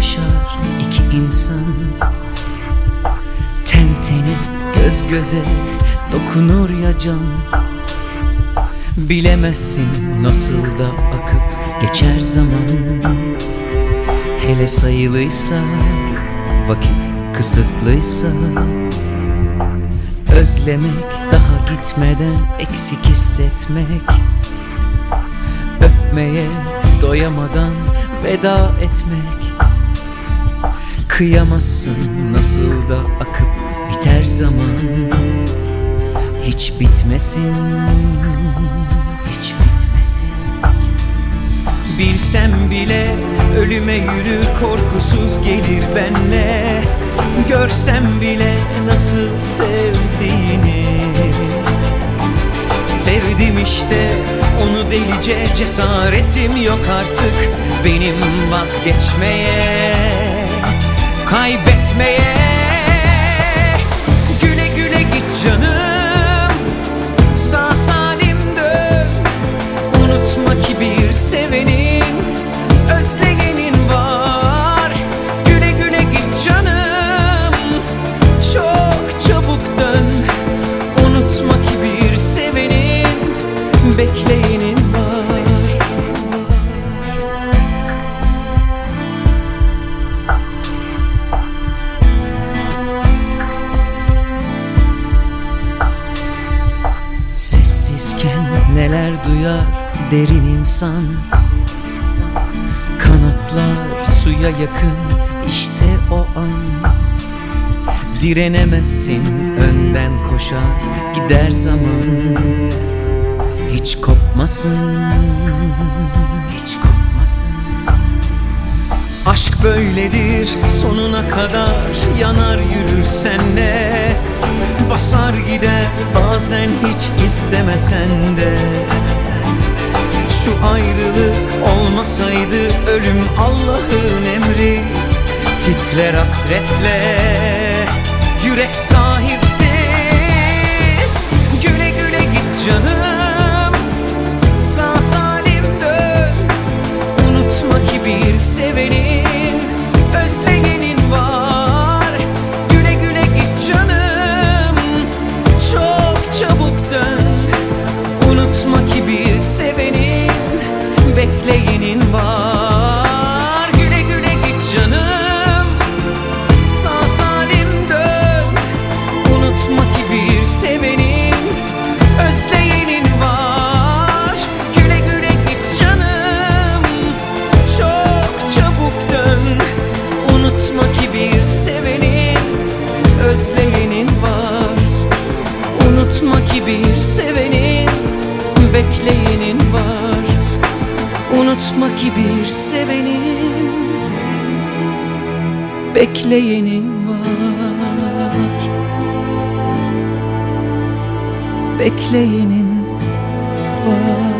yaşar iki insan. Ten tene göz göze dokunur ya can. Bilemezsin nasıl da akıp geçer zaman. Hele sayılıysa, vakit kısıtlıysa, özlemek, daha gitmeden eksik hissetmek, öpmeye doyamadan veda etmek. Kıyamazsın nasıl da akıp biter zaman. Hiç bitmesin, hiç bitmesin. Bilsem bile ölüme yürür, korkusuz gelir benle. Görsem bile nasıl sevdiğini. Sevdim işte onu delice, cesaretim yok artık benim vazgeçmeye, kaybetmeye. Güle güle git canım, sağ salim dön. Unutma ki bir sevenin, özleyenin var. Güle güle git canım, çok çabuk dön. Unutma ki bir sevenin, bekleyenin var. Sessizken neler duyar derin insan. Kanatlar suya yakın, işte o an. Direnemezsin, önden koşar gider zaman. Hiç kopmasın, hiç kopmasın. Aşk böyledir, sonuna kadar yanar yürür senle. Basar gider bazen hiç istemesen de. Şu ayrılık olmasaydı, ölüm Allah'ın emri. Titrer hasretle yürek sahipsiz. Güle güle git canım, sağ salim dön. Unutma ki bir sevenin, özleyenin var. Güle güle git canım, çok çabuk dön. Unutma ki bir sevenin, bekleyenin var. Güle güle git canım, sağ salim dön. Unutma ki bir sevenin, özleyenin var. Güle güle git canım, çok çabuk dön. Unutma ki bir sevenin, özleyenin var. Unutma ki bir sevenin, bekleyenin var. Unutma ki bir sevenin, bekleyenin var. Bekleyenin var.